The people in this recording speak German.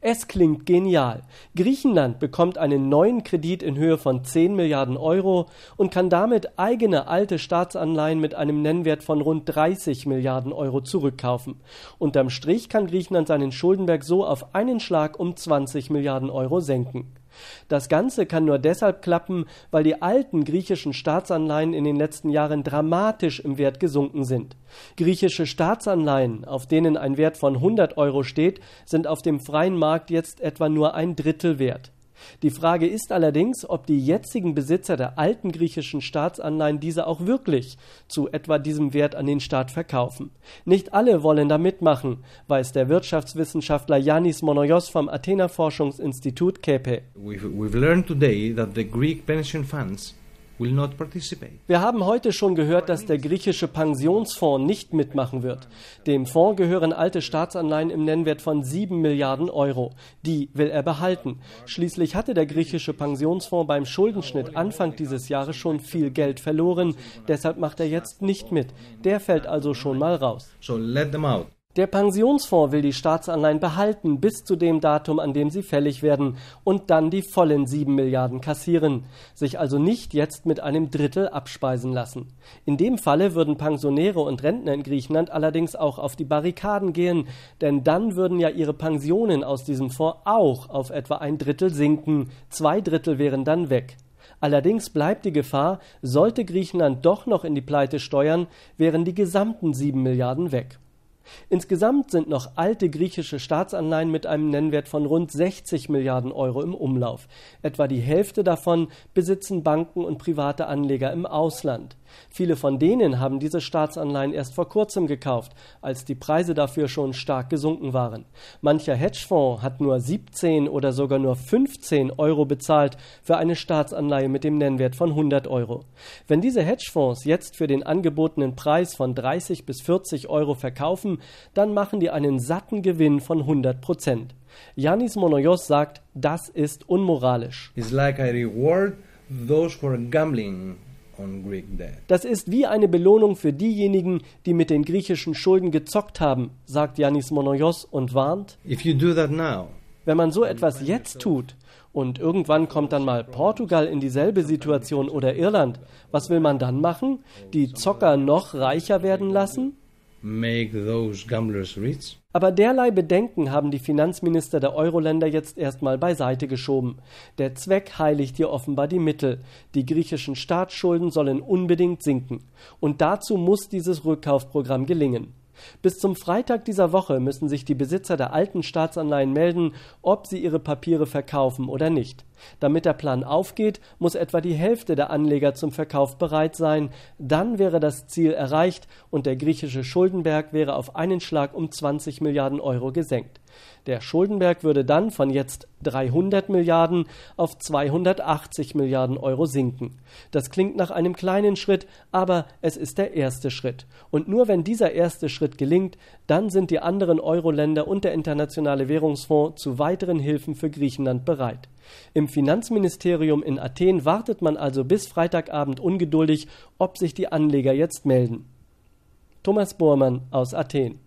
Es klingt genial. Griechenland bekommt einen neuen Kredit in Höhe von 10 Milliarden Euro und kann damit eigene alte Staatsanleihen mit einem Nennwert von rund 30 Milliarden Euro zurückkaufen. Unterm Strich kann Griechenland seinen Schuldenberg so auf einen Schlag um 20 Milliarden Euro senken. Das Ganze kann nur deshalb klappen, weil die alten griechischen Staatsanleihen in den letzten Jahren dramatisch im Wert gesunken sind. Griechische Staatsanleihen, auf denen ein Wert von 100 Euro steht, sind auf dem freien Markt jetzt etwa nur ein Drittel wert. Die Frage ist allerdings, ob die jetzigen Besitzer der alten griechischen Staatsanleihen diese auch wirklich zu etwa diesem Wert an den Staat verkaufen. Nicht alle wollen da mitmachen, weiß der Wirtschaftswissenschaftler Yannis Monoios vom Athena Forschungsinstitut KEPE. We've learned today that the Greek pension funds will not participate. Wir haben heute schon gehört, dass der griechische Pensionsfonds nicht mitmachen wird. Dem Fonds gehören alte Staatsanleihen im Nennwert von 7 Milliarden Euro. Die will er behalten. Schließlich hatte der griechische Pensionsfonds beim Schuldenschnitt Anfang dieses Jahres schon viel Geld verloren. Deshalb macht er jetzt nicht mit. Der fällt also schon mal raus. So let them out. Der Pensionsfonds will die Staatsanleihen behalten bis zu dem Datum, an dem sie fällig werden und dann die vollen 7 Milliarden kassieren, sich also nicht jetzt mit einem Drittel abspeisen lassen. In dem Falle würden Pensionäre und Rentner in Griechenland allerdings auch auf die Barrikaden gehen, denn dann würden ja ihre Pensionen aus diesem Fonds auch auf etwa ein Drittel sinken, 2 Drittel wären dann weg. Allerdings bleibt die Gefahr, sollte Griechenland doch noch in die Pleite steuern, wären die gesamten 7 Milliarden weg. Insgesamt sind noch alte griechische Staatsanleihen mit einem Nennwert von rund 60 Milliarden Euro im Umlauf. Etwa die Hälfte davon besitzen Banken und private Anleger im Ausland. Viele von denen haben diese Staatsanleihen erst vor kurzem gekauft, als die Preise dafür schon stark gesunken waren. Mancher Hedgefonds hat nur 17 oder sogar nur 15 Euro bezahlt für eine Staatsanleihe mit dem Nennwert von 100 Euro. Wenn diese Hedgefonds jetzt für den angebotenen Preis von 30 bis 40 Euro verkaufen, dann machen die einen satten Gewinn von 100%. Yannis Monoios sagt, das ist unmoralisch. It's like I reward those who are gambling. Das ist wie eine Belohnung für diejenigen, die mit den griechischen Schulden gezockt haben, sagt Yannis Monoios und warnt, wenn man so etwas jetzt tut und irgendwann kommt dann mal Portugal in dieselbe Situation oder Irland, was will man dann machen? Die Zocker noch reicher werden lassen? Make those gamblers rich? Aber derlei Bedenken haben die Finanzminister der Euro-Länder jetzt erstmal beiseite geschoben. Der Zweck heiligt hier offenbar die Mittel. Die griechischen Staatsschulden sollen unbedingt sinken. Und dazu muss dieses Rückkaufprogramm gelingen. Bis zum Freitag dieser Woche müssen sich die Besitzer der alten Staatsanleihen melden, ob sie ihre Papiere verkaufen oder nicht. Damit der Plan aufgeht, muss etwa die Hälfte der Anleger zum Verkauf bereit sein. Dann wäre das Ziel erreicht und der griechische Schuldenberg wäre auf einen Schlag um 20 Milliarden Euro gesenkt. Der Schuldenberg würde dann von jetzt 300 Milliarden auf 280 Milliarden Euro sinken. Das klingt nach einem kleinen Schritt, aber es ist der erste Schritt. Und nur wenn dieser erste Schritt gelingt, dann sind die anderen Euro-Länder und der Internationale Währungsfonds zu weiteren Hilfen für Griechenland bereit. Im Finanzministerium in Athen wartet man also bis Freitagabend ungeduldig, ob sich die Anleger jetzt melden. Thomas Bormann aus Athen.